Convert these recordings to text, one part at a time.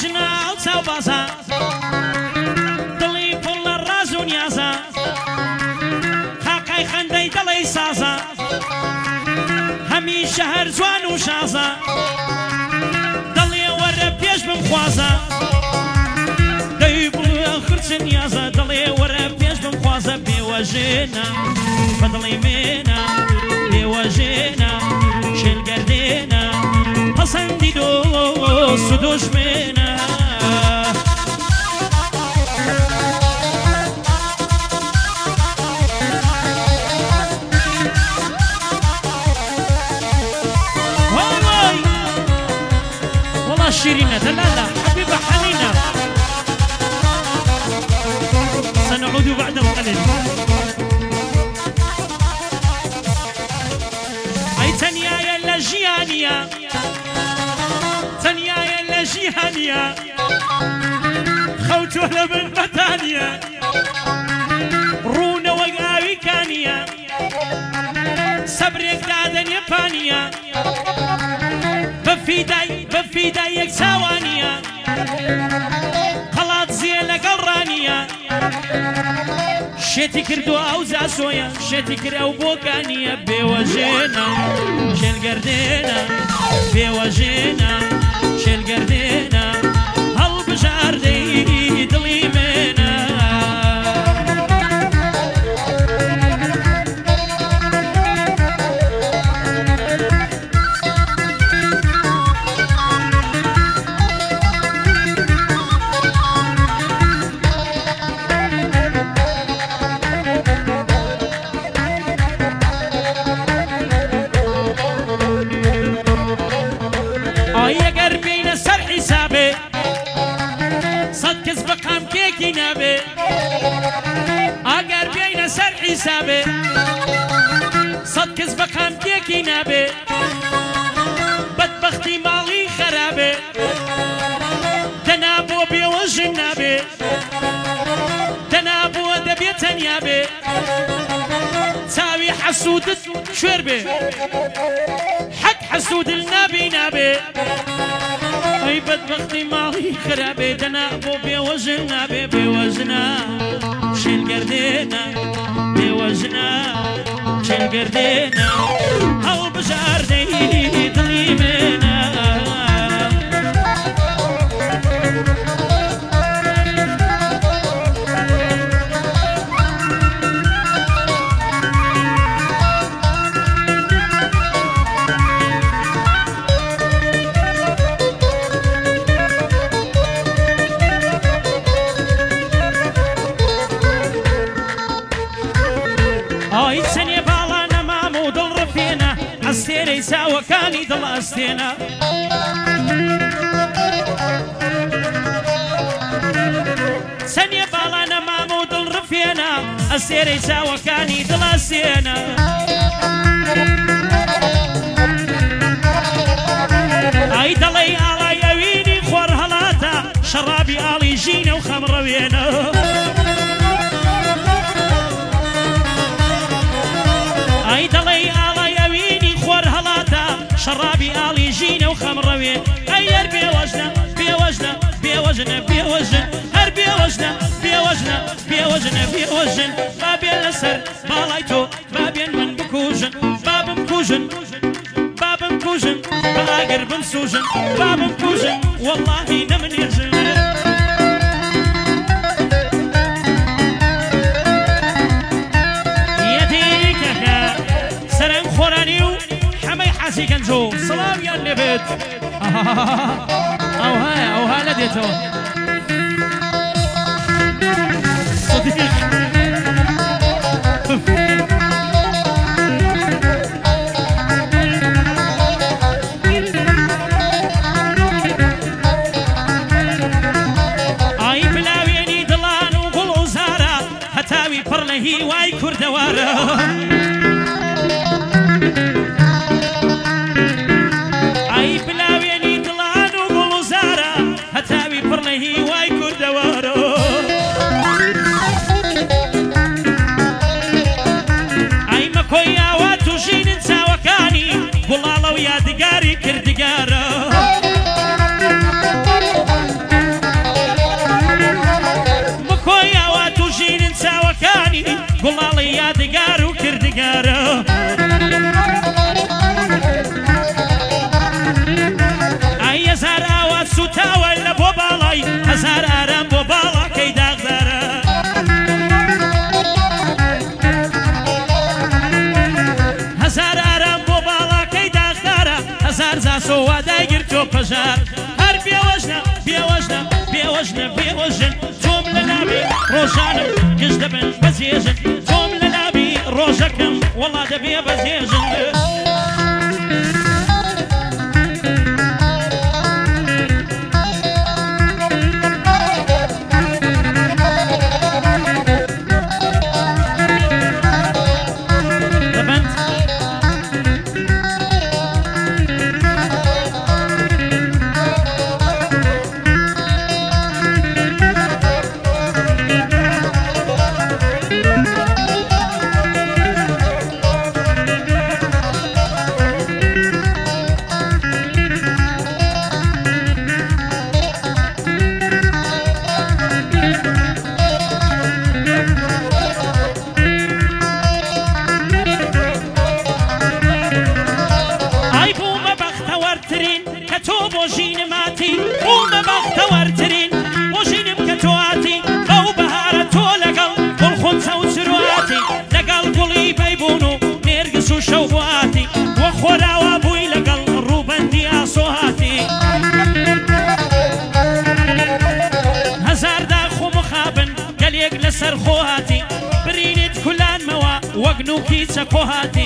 ژنا و چاو بازە دڵی پڵ لە ڕاز و نیازە قاقای خەندەی دڵی سازە هەمیشە هەر جوان و شازە دڵێ وەرە پێش بمخوازە دەی بڵێ خرچ نیازە دڵێ وەرە پێش بمخوازە بێوەژێنە بەدڵی مێنە بێوەژێنە شێلگەردێنە پەسەندی دۆست و دۆژمێنە شيرينة دلالة حبيبة حنينة سنعود بعد قليل أي تنيا يلا جيانيا تنيا يلا جيهانيا خوتو لبن بتانيا رونا وقاوي كانيا صبرك دادن يبانيا بفيداي يكساوانيا خلاط زين لقرانيا شتي كردو او زاسويا شتي كرو بوكانيا بيوجينا شل قردينا بيوجينا شل قردينا هل بجاردي دلي منا اگر بین سر حسابه صد کس بخم یکی نبه بدبختی مالی خرابه تنابو بیوجن نبه تنابو دبیتن یابه تاوی حسودت شویر به حق حسود النبي نبي اي بدبختي مالي خرابي دنا ابو بوجنا بوجنا شيل قردينا بوجنا شيل قردينا او بجاردي ظليمنا استيري ساوى كاني ضل استينا سنية بالانا مامود الرفينا استيري ساوى كاني ضل استينا اي دلي على يويني خور هلاتا شرابي علي جينا وخمر وينا اي دلي على شرابي آلي جينا وخمروي أير بيوجنا بيوجنا بيوجنا بيوجنا هر بيوجنا بيوجنا بيوجنا بيوجنا بابي الأسر بالايتو بابي من بكوجن باب مكوجن باب مكوجن باقر بنسوجن باب مكوجن والله نمن يرجن يديك سرم خورانيو حاسي كنجو سلام يا النبت او ها لديتو صديق اي بلاويني دلان وقلو زارا هتاوي برلهي واي كردوارا هتاوي برلهي واي كردوارو اي مكويا واتو جين انسا وكاني قلالو يا دقاري كردقارو بازاسۆ وادای گرتۆ پەژار هەر بێوەژنە بێوەژنە بێوەژنە بێوەژن تۆم لە ناوی ڕۆژانم گشت دەبن بەجێژن تۆم لە ناوی ڕۆژەکەم وەڵا دەبێ بەجێژن سەرخۆهاتی برینت کولانمەوە وەک نوکی چەکۆهاتی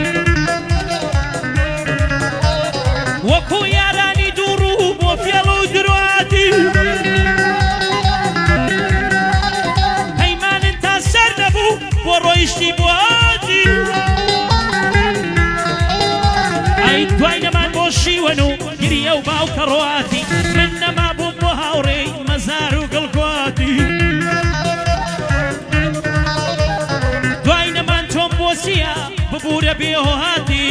وەکو یارانی دووڕوو بۆ فێڵ و درواتی پەیمانن تا سەر نەبوو بۆ ڕۆیشتی بواتی ئەی دوای نەمان بۆ شیوەن و گریە و باوکە ڕواتی من نەما بووم بۆ هاوڕێی مەزار و گڵگواتی ببورە بێهۆهاتی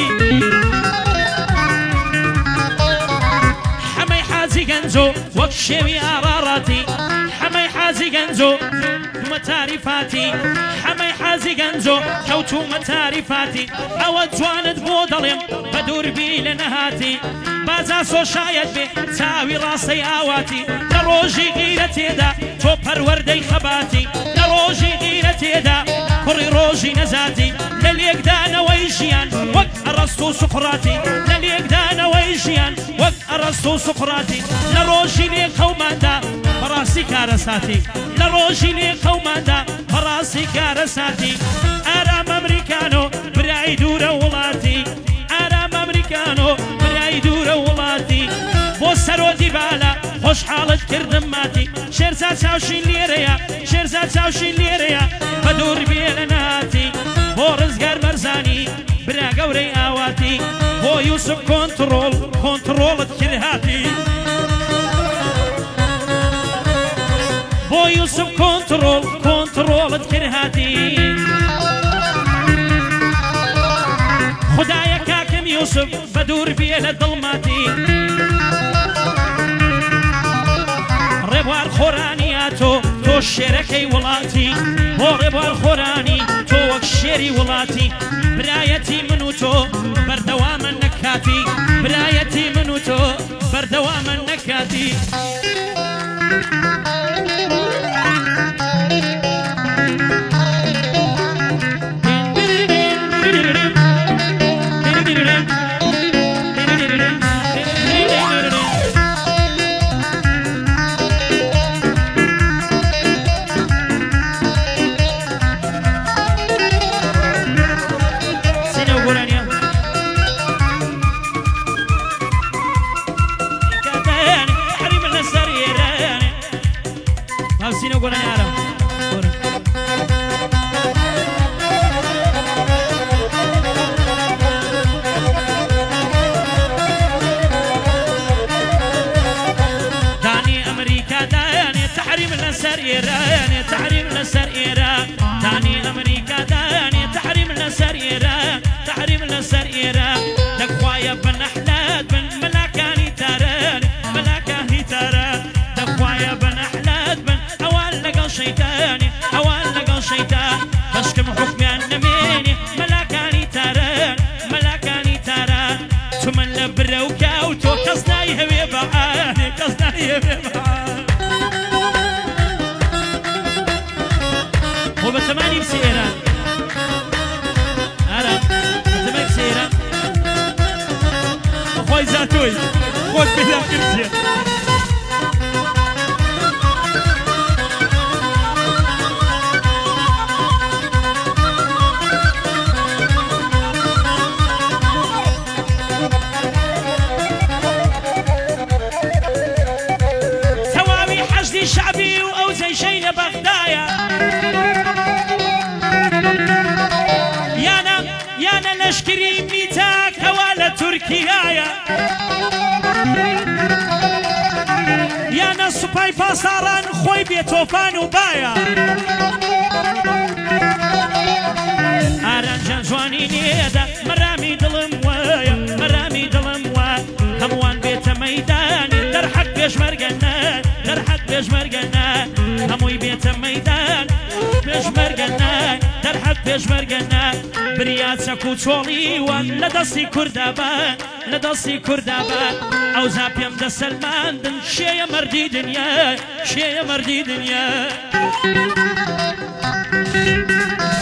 حەمەی حازی گەنجۆ وەک شێوی ئاڕاڕاتی حەمەی حازی گەنجۆ تومە تاریفاتی حەمەی حازی گەنجۆ کەوتومە تاریفاتی ئەوە جوانت بۆ دەڵێم بە دووربی لە نەهاتی بازاسۆ شایەت بێ چاوی ڕاستەی ئاواتی لە ڕۆژی غیرە تێدا تۆ پەروەردەی خەباتی لە ڕۆژی غیرە تێدا کوڕی ڕۆژی نەزاتی لە لێکدانەوەی ژیان وەک ئەڕەست و سوقڕاتی لە لێکدانەوەی ژیان وەک ئەڕەست و سوقڕاتی لە ڕۆژی لێ قەوماندا بەڕاستی کارە ساتی لە ڕۆژی لێ قەوماندا بەڕاستی کارە ساتی ئارام ئەمریکانۆ برای دوورە وڵاتی ئارام ئەمریکانۆ برای دوورە وڵاتی بۆ سەرۆدی بالا خۆشحاڵت کردم ماتی شێرزاد چاوشین لێرەیە شێرزاد چاوشین لێرەیە بە دوور بێ لە ناتی بۆ ڕزگار بەرزانی برا گەورەی ئاواتی بۆ یوسف کۆنتڕۆڵت کرد هاتی بۆ یوسف کۆنتڕۆڵت کرد هاتی خدایە کاکەم یوسف بە دوور بێ لە دڵماتی ڕێبوار خۆرانیە تۆ شێرەکەی وڵاتی بۆ ڕێبوار خۆرانی تۆ وەک شێری وڵاتی برایەتی من و تۆ بەردەوامە نەکاتی برایەتی من و تۆ بەردەوامە نەکاتی تحريم لسر إيران تاني أمريكا داني تحريم لسر إيران تحريم لسر إيران لك خوايا بن أحلاد بن ملاكاني تاران ملاكاني تاران لك خوايا بن أحلاد بن أوان لقى شيطاني أوان لقى شيطان بشكم حكمي النميني ملاكاني تاران ملاكاني تاران ثم لبروكا وتو قصداي هوي بعاني قصداي هوي بعاني وبتماني بسيرة أنا بتماني بسيرة أخوي زاد هاتووی خۆت پێدا کردیە تەواوی حەشدی شعبی و ئەو جەیشەی لە بەغدایە یانە لەشکری میتاکەوە لە تورکیایە یانە سوپای پاساران خۆی بێتۆفان و بایە ئارانجان جوانی نێدە مەرامی دڵم وایە مەرامی دڵم وایە هەمووان بێتە مەیدانی دەرحەق پێشمەرگەنە دەرحەق پێشمەرگەنە هەمووی بێتە مەیدان پێشمەرگەنە دەرحەق پێشمەرگەنە بریا چەک و چۆڵیوان لە دەستی کوردابان لە دەستی کوردابان ئەوزا پێم دەسەلماندن شێیە مەردی دنیا شێیە مەردی دنیا